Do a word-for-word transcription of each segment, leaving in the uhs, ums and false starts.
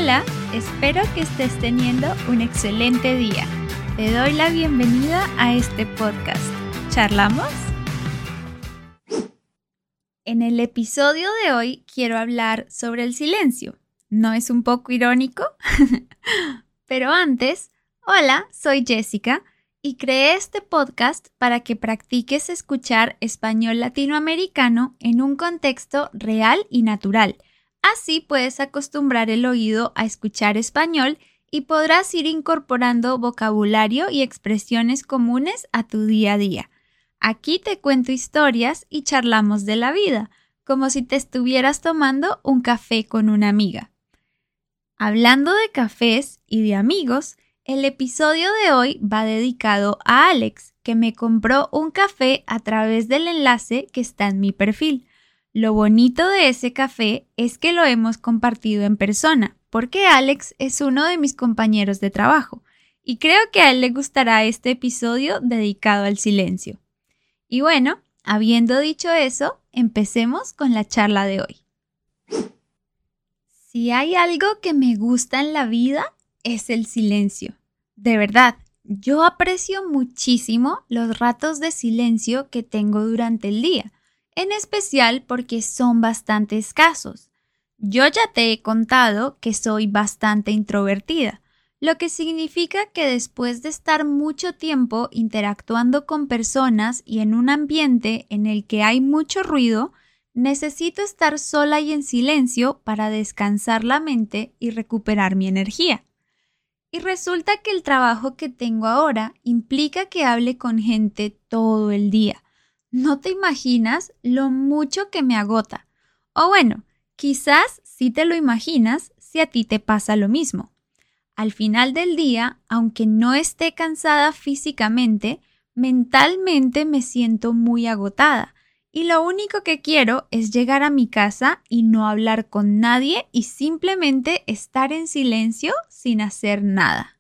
Hola, espero que estés teniendo un excelente día. Te doy la bienvenida a este podcast. ¿Charlamos? En el episodio de hoy quiero hablar sobre el silencio. ¿No es un poco irónico? Pero antes, hola, soy Jessica y creé este podcast para que practiques escuchar español latinoamericano en un contexto real y natural. Así puedes acostumbrar el oído a escuchar español y podrás ir incorporando vocabulario y expresiones comunes a tu día a día. Aquí te cuento historias y charlamos de la vida, como si te estuvieras tomando un café con una amiga. Hablando de cafés y de amigos, el episodio de hoy va dedicado a Alex, que me compró un café a través del enlace que está en mi perfil. Lo bonito de ese café es que lo hemos compartido en persona, porque Alex es uno de mis compañeros de trabajo, y creo que a él le gustará este episodio dedicado al silencio. Y bueno, habiendo dicho eso, empecemos con la charla de hoy. Si hay algo que me gusta en la vida, es el silencio. De verdad, yo aprecio muchísimo los ratos de silencio que tengo durante el día, en especial porque son bastante escasos. Yo ya te he contado que soy bastante introvertida, lo que significa que después de estar mucho tiempo interactuando con personas y en un ambiente en el que hay mucho ruido, necesito estar sola y en silencio para descansar la mente y recuperar mi energía. Y resulta que el trabajo que tengo ahora implica que hable con gente todo el día. No te imaginas lo mucho que me agota. O bueno, quizás sí te lo imaginas si a ti te pasa lo mismo. Al final del día, aunque no esté cansada físicamente, mentalmente me siento muy agotada. Y lo único que quiero es llegar a mi casa y no hablar con nadie y simplemente estar en silencio sin hacer nada.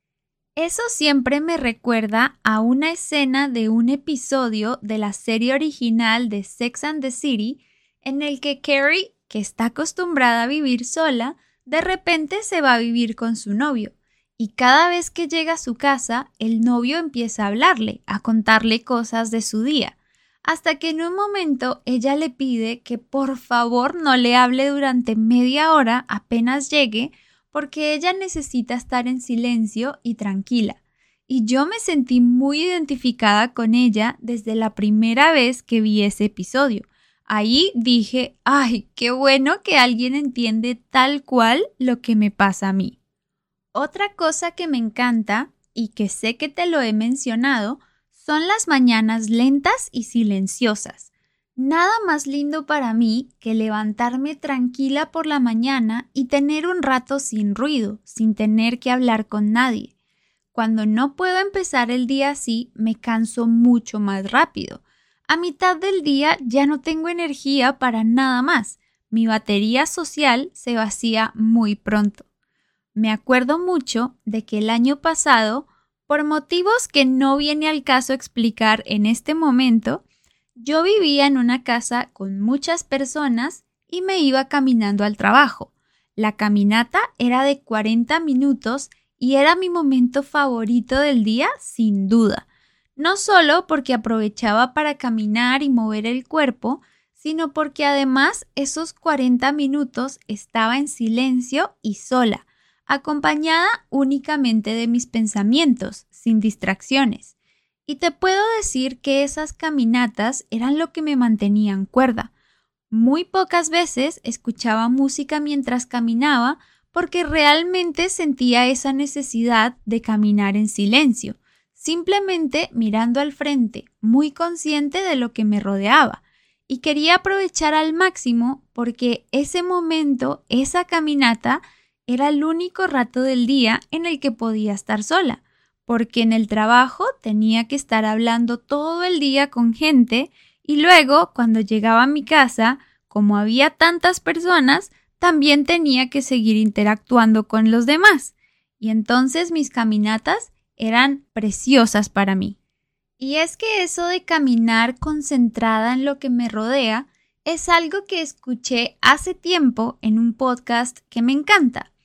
Eso siempre me recuerda a una escena de un episodio de la serie original de Sex and the City en el que Carrie, que está acostumbrada a vivir sola, de repente se va a vivir con su novio y cada vez que llega a su casa, el novio empieza a hablarle, a contarle cosas de su día, hasta que en un momento ella le pide que por favor no le hable durante media hora apenas llegue, porque ella necesita estar en silencio y tranquila. Y yo me sentí muy identificada con ella desde la primera vez que vi ese episodio. Ahí dije, ¡ay, qué bueno que alguien entiende tal cual lo que me pasa a mí! Otra cosa que me encanta, y que sé que te lo he mencionado, son las mañanas lentas y silenciosas. Nada más lindo para mí que levantarme tranquila por la mañana y tener un rato sin ruido, sin tener que hablar con nadie. Cuando no puedo empezar el día así, me canso mucho más rápido. A mitad del día ya no tengo energía para nada más. Mi batería social se vacía muy pronto. Me acuerdo mucho de que el año pasado, por motivos que no viene al caso explicar en este momento, yo vivía en una casa con muchas personas y me iba caminando al trabajo. La caminata era de cuarenta minutos y era mi momento favorito del día, sin duda. No solo porque aprovechaba para caminar y mover el cuerpo, sino porque además esos cuarenta minutos estaba en silencio y sola, acompañada únicamente de mis pensamientos, sin distracciones. Y te puedo decir que esas caminatas eran lo que me mantenían cuerda. Muy pocas veces escuchaba música mientras caminaba porque realmente sentía esa necesidad de caminar en silencio, simplemente mirando al frente, muy consciente de lo que me rodeaba. Y quería aprovechar al máximo porque ese momento, esa caminata, era el único rato del día en el que podía estar sola, porque en el trabajo tenía que estar hablando todo el día con gente y luego, cuando llegaba a mi casa, como había tantas personas, también tenía que seguir interactuando con los demás. Y entonces mis caminatas eran preciosas para mí. Y es que eso de caminar concentrada en lo que me rodea es algo que escuché hace tiempo en un podcast que me encanta.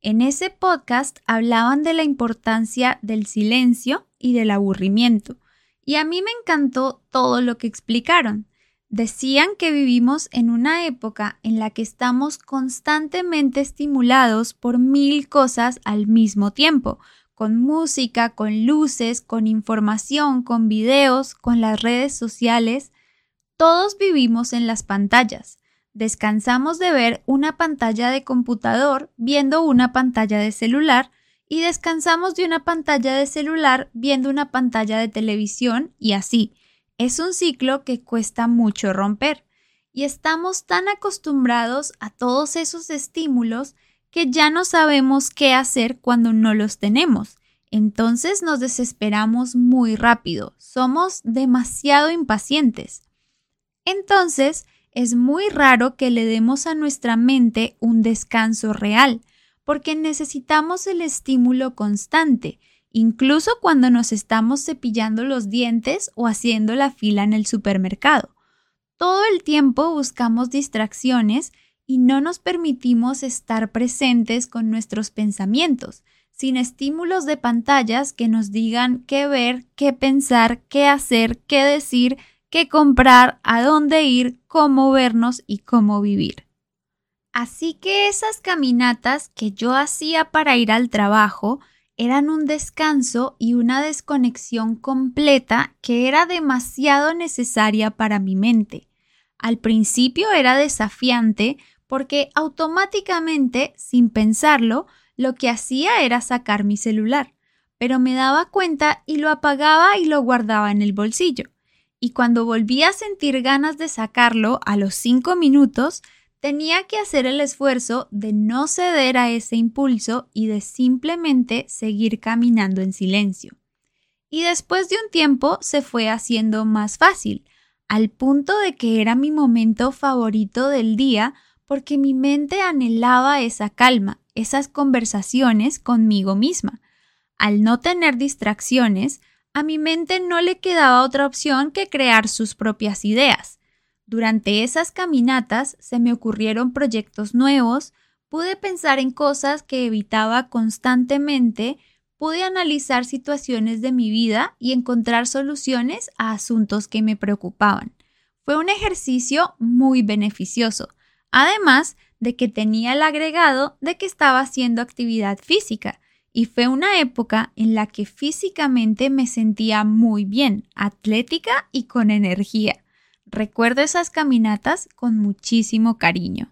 En ese podcast hablaban de la importancia del silencio y del aburrimiento, y a mí me encantó todo lo que explicaron. Decían que vivimos en una época en la que estamos constantemente estimulados por mil cosas al mismo tiempo, con música, con luces, con información, con videos, con las redes sociales. Todos vivimos en las pantallas. Descansamos de ver una pantalla de computador viendo una pantalla de celular y descansamos de una pantalla de celular viendo una pantalla de televisión y así. Es un ciclo que cuesta mucho romper y estamos tan acostumbrados a todos esos estímulos que ya no sabemos qué hacer cuando no los tenemos. Entonces nos desesperamos muy rápido, somos demasiado impacientes. Entonces es muy raro que le demos a nuestra mente un descanso real, porque necesitamos el estímulo constante, incluso cuando nos estamos cepillando los dientes o haciendo la fila en el supermercado. Todo el tiempo buscamos distracciones y no nos permitimos estar presentes con nuestros pensamientos, sin estímulos de pantallas que nos digan qué ver, qué pensar, qué hacer, qué decir, qué comprar, a dónde ir, cómo vernos y cómo vivir. Así que esas caminatas que yo hacía para ir al trabajo eran un descanso y una desconexión completa que era demasiado necesaria para mi mente. Al principio era desafiante porque automáticamente, sin pensarlo, lo que hacía era sacar mi celular, pero me daba cuenta y lo apagaba y lo guardaba en el bolsillo. Y cuando volvía a sentir ganas de sacarlo a los cinco minutos, tenía que hacer el esfuerzo de no ceder a ese impulso y de simplemente seguir caminando en silencio. Y después de un tiempo se fue haciendo más fácil, al punto de que era mi momento favorito del día porque mi mente anhelaba esa calma, esas conversaciones conmigo misma. Al no tener distracciones, a mi mente no le quedaba otra opción que crear sus propias ideas. Durante esas caminatas se me ocurrieron proyectos nuevos, pude pensar en cosas que evitaba constantemente, pude analizar situaciones de mi vida y encontrar soluciones a asuntos que me preocupaban. Fue un ejercicio muy beneficioso, además de que tenía el agregado de que estaba haciendo actividad física, y fue una época en la que físicamente me sentía muy bien, atlética y con energía. Recuerdo esas caminatas con muchísimo cariño.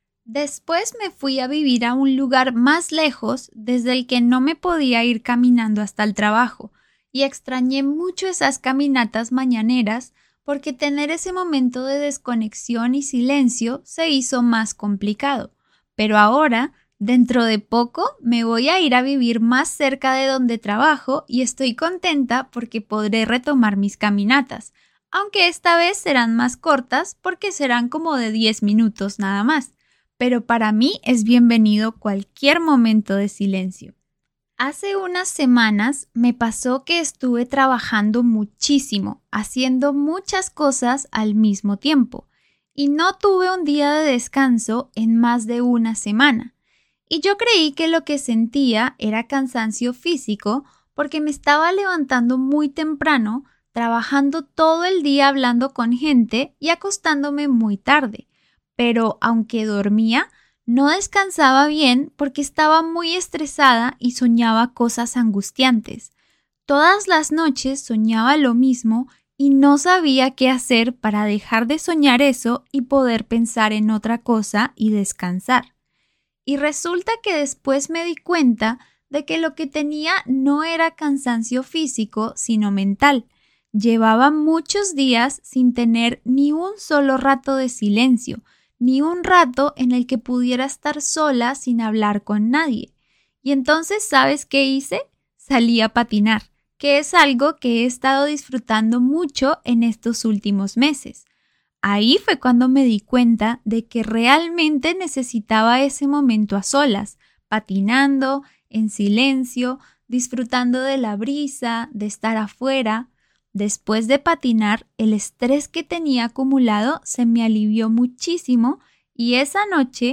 Después me fui a vivir a un lugar más lejos desde el que no me podía ir caminando hasta el trabajo y extrañé mucho esas caminatas mañaneras porque tener ese momento de desconexión y silencio se hizo más complicado. Pero ahora, dentro de poco, me voy a ir a vivir más cerca de donde trabajo y estoy contenta porque podré retomar mis caminatas, aunque esta vez serán más cortas porque serán como de diez minutos nada más. Pero para mí es bienvenido cualquier momento de silencio. Hace unas semanas me pasó que estuve trabajando muchísimo, haciendo muchas cosas al mismo tiempo, y no tuve un día de descanso en más de una semana. Y yo creí que lo que sentía era cansancio físico porque me estaba levantando muy temprano, trabajando todo el día hablando con gente y acostándome muy tarde. Pero aunque dormía, no descansaba bien porque estaba muy estresada y soñaba cosas angustiantes. Todas las noches soñaba lo mismo y no sabía qué hacer para dejar de soñar eso y poder pensar en otra cosa y descansar. Y resulta que después me di cuenta de que lo que tenía no era cansancio físico, sino mental. Llevaba muchos días sin tener ni un solo rato de silencio, ni un rato en el que pudiera estar sola sin hablar con nadie. Y entonces, ¿sabes qué hice? Salí a patinar, que es algo que he estado disfrutando mucho en estos últimos meses. Ahí fue cuando me di cuenta de que realmente necesitaba ese momento a solas, patinando, en silencio, disfrutando de la brisa, de estar afuera. Después de patinar, el estrés que tenía acumulado se me alivió muchísimo y esa noche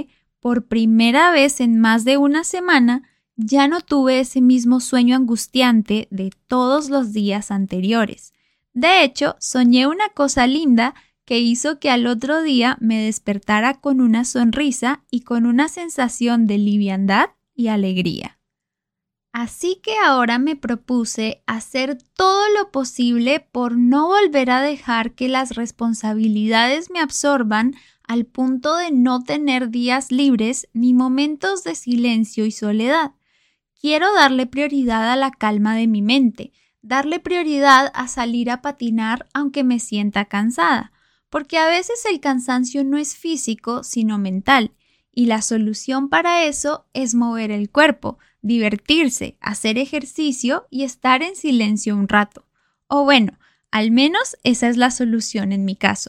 por primera vez en más de una semana, ya no tuve ese mismo sueño angustiante de todos los días anteriores. De hecho, soñé una cosa linda que hizo que al otro día me despertara con una sonrisa y con una sensación de liviandad y alegría. Así que ahora me propuse hacer todo lo posible por no volver a dejar que las responsabilidades me absorban al punto de no tener días libres ni momentos de silencio y soledad. Quiero darle prioridad a la calma de mi mente, darle prioridad a salir a patinar aunque me sienta cansada, porque a veces el cansancio no es físico sino mental, y la solución para eso es mover el cuerpo, divertirse, hacer ejercicio y estar en silencio un rato. O bueno, al menos esa es la solución en mi caso.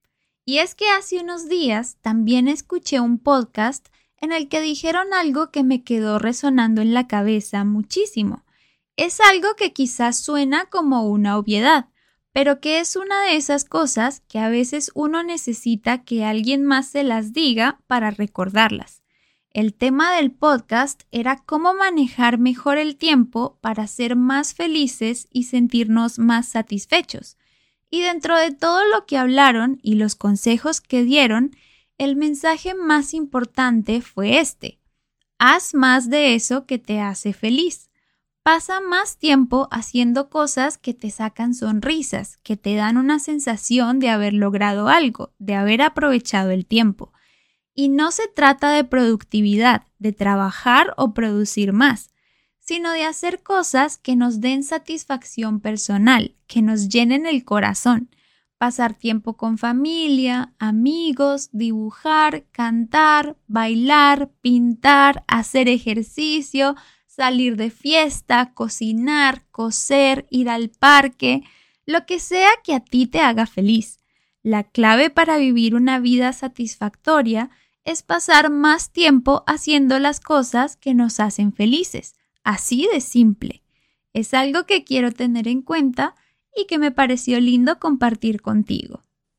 Y es que hace unos días también escuché un podcast en el que dijeron algo que me quedó resonando en la cabeza muchísimo. Es algo que quizás suena como una obviedad, pero que es una de esas cosas que a veces uno necesita que alguien más se las diga para recordarlas. El tema del podcast era cómo manejar mejor el tiempo para ser más felices y sentirnos más satisfechos. Y dentro de todo lo que hablaron y los consejos que dieron, el mensaje más importante fue este: haz más de eso que te hace feliz. Pasa más tiempo haciendo cosas que te sacan sonrisas, que te dan una sensación de haber logrado algo, de haber aprovechado el tiempo. Y no se trata de productividad, de trabajar o producir más, sino de hacer cosas que nos den satisfacción personal, que nos llenen el corazón. Pasar tiempo con familia, amigos, dibujar, cantar, bailar, pintar, hacer ejercicio, salir de fiesta, cocinar, coser, ir al parque, lo que sea que a ti te haga feliz. La clave para vivir una vida satisfactoria es pasar más tiempo haciendo las cosas que nos hacen felices. Así de simple. Es algo que quiero tener en cuenta y que me pareció lindo compartir contigo.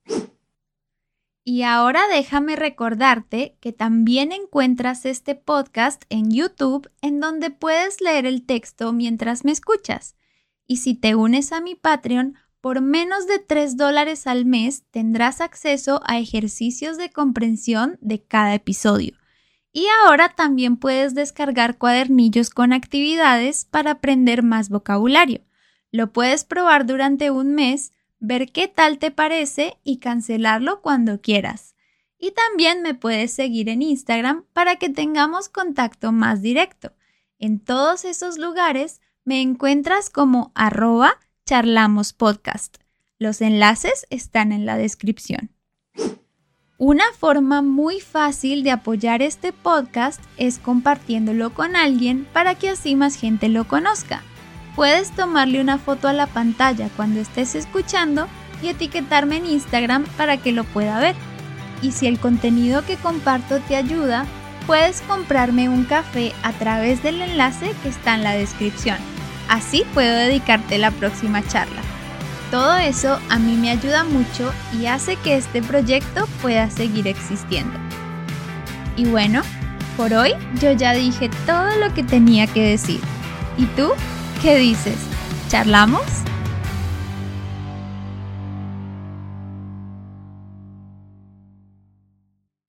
Y ahora déjame recordarte que también encuentras este podcast en YouTube, en donde puedes leer el texto mientras me escuchas. Y si te unes a mi Patreon, por menos de tres dólares al mes tendrás acceso a ejercicios de comprensión de cada episodio. Y ahora también puedes descargar cuadernillos con actividades para aprender más vocabulario. Lo puedes probar durante un mes, ver qué tal te parece y cancelarlo cuando quieras. Y también me puedes seguir en Instagram para que tengamos contacto más directo. En todos esos lugares me encuentras como arroba charlamospodcast. Los enlaces están en la descripción. Una forma muy fácil de apoyar este podcast es compartiéndolo con alguien para que así más gente lo conozca. Puedes tomarle una foto a la pantalla cuando estés escuchando y etiquetarme en Instagram para que lo pueda ver. Y si el contenido que comparto te ayuda, puedes comprarme un café a través del enlace que está en la descripción. Así puedo dedicarte la próxima charla. Todo eso a mí me ayuda mucho y hace que este proyecto pueda seguir existiendo. Y bueno, por hoy yo ya dije todo lo que tenía que decir. ¿Y tú? ¿Qué dices? ¿Charlamos?